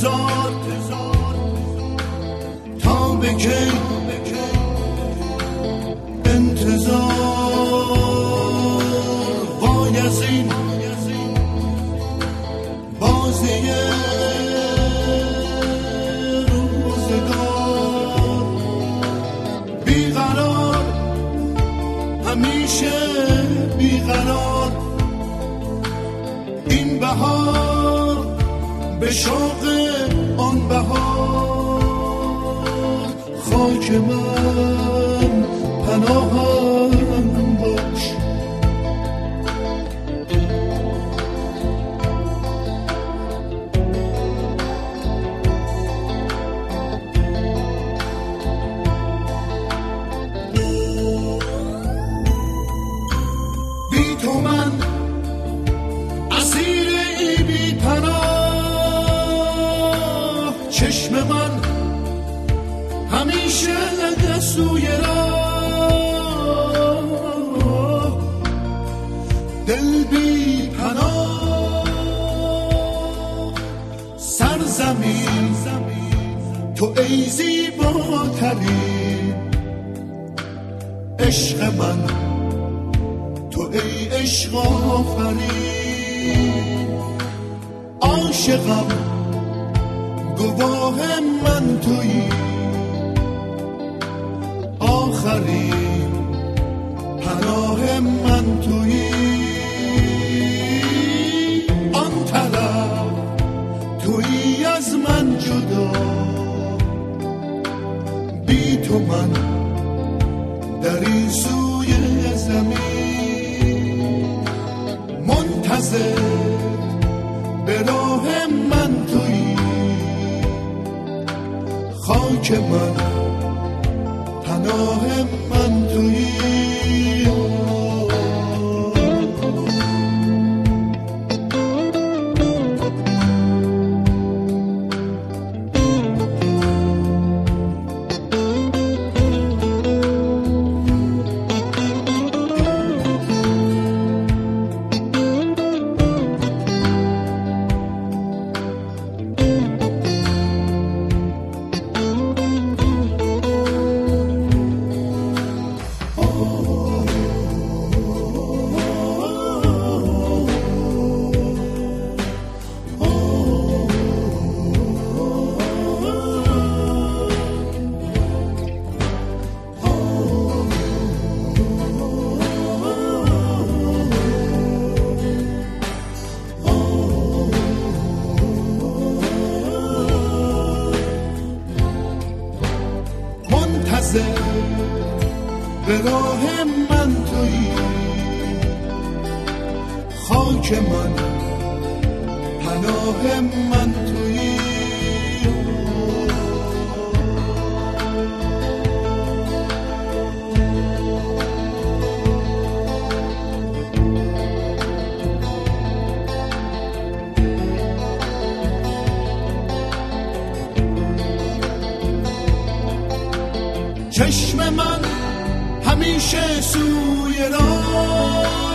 انتظار تا به کی انتظار بایزین بازی روزگار بیقرار همیشه بیقرار این بهار به شوق آن بهار خاک من پناهم باش بی تو من اسیر ای بی پناه چشم من همیشه سوی راه دل بی پناه سرزمین تو ای زیباترین عشق من تو ای عشق آفرین عاشقم گواه من تویی آخرین پناه من تویی آن طرف تویی از من جدا بی تو من در این سوی زمین منتظر به راه من تویی خاک من پناه من تویی به راه من تویی خاک من پناه من تویی چشم من همیشه سوی راه